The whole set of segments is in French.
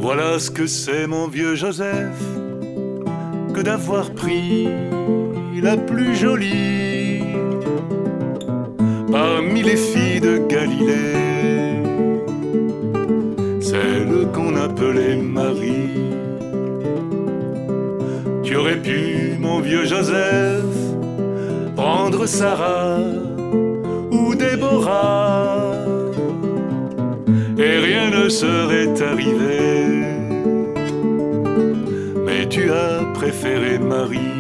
Voilà ce que c'est, mon vieux Joseph, que d'avoir pris la plus jolie parmi les filles de Galilée, celle qu'on appelait Marie. Tu aurais pu, mon vieux Joseph, prendre Sarah ou Déborah, et rien ne serait arrivé. Mais tu as préféré Marie.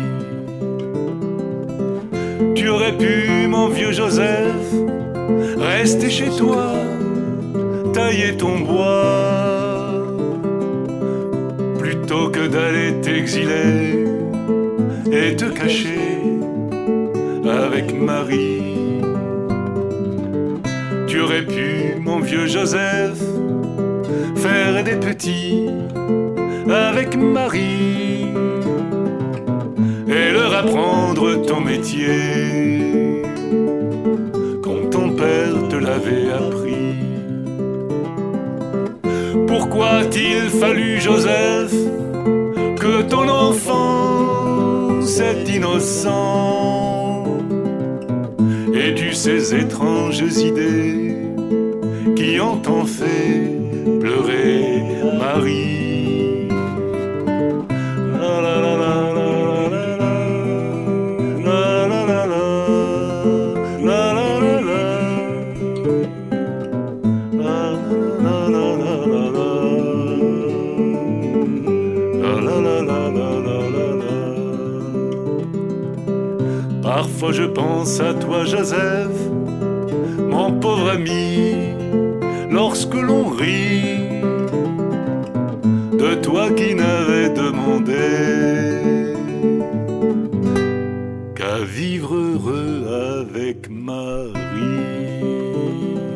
Tu aurais pu, mon vieux Joseph, rester chez toi, tailler ton bois, plutôt que d'aller t'exiler et te cacher avec Marie. Tu aurais pu, mon vieux Joseph, faire des petits avec Marie et leur apprendre ton métier comme ton père te l'avait appris. Pourquoi a-t-il fallu, Joseph, que ton enfance est innocent et tu ces étranges idées qui ont en fait pleurer Marie? Parfois je pense à toi, Joseph, mon pauvre ami, lorsque l'on rit de toi qui n'avais demandé qu'à vivre heureux avec Marie.